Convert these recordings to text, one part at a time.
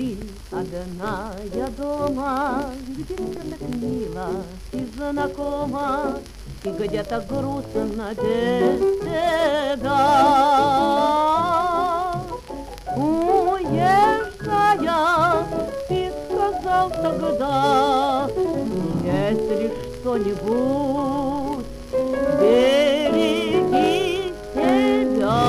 ты одна я дома, где все так мило и знакомо, и где-то грустно без тебя. Уезжая, ты сказал тогда, если что-нибудь, береги себя.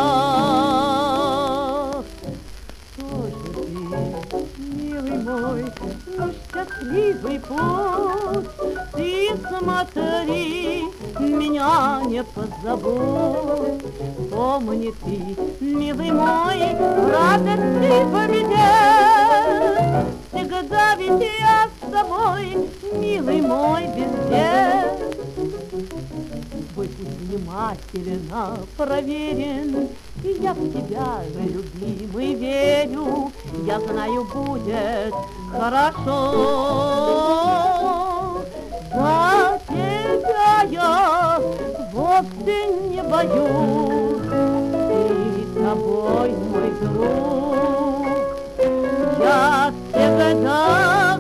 Что же ты, милый мой, ну счастливый путь, ты смотри, меня не позабудь. Помни ты, милый мой, в радости в беде, всегда ведь я с тобой, милый мой, везде. Твой путь внимательно проверен, и я в тебя, любимый, верю. Я знаю, будет хорошо. За тебя я вовсе не боюсь, и тобой, мой друг, я всегда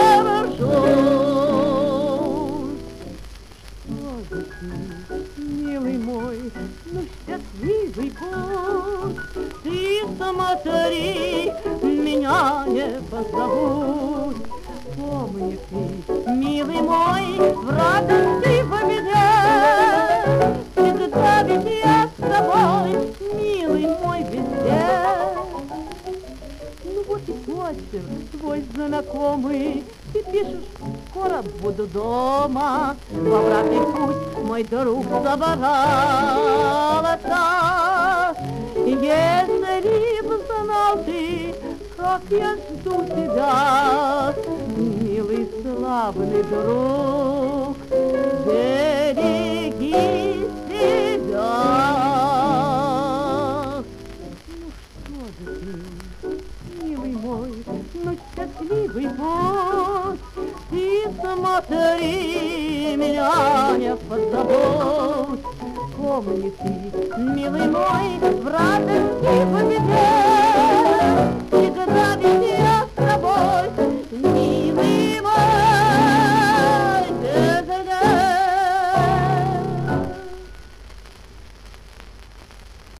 горжусь. Что же ты, милый мой, ну счастливый путь, ты смотри, меня не позабудь. Помни ты, милый мой, в радости в беде, всегда ведь я с тобой, милый мой, везде. Ну вот и почерк твой знакомый, ты пишешь, скоро буду дома. В обратный путь мой друг собрался. Если б знал ты, как я жду тебя, милый славный друг, береги себя. Ну что же ты, милый мой, ну счастливый путь, ты смотри, меня не позабудь. Помни ты, милый мой, в радость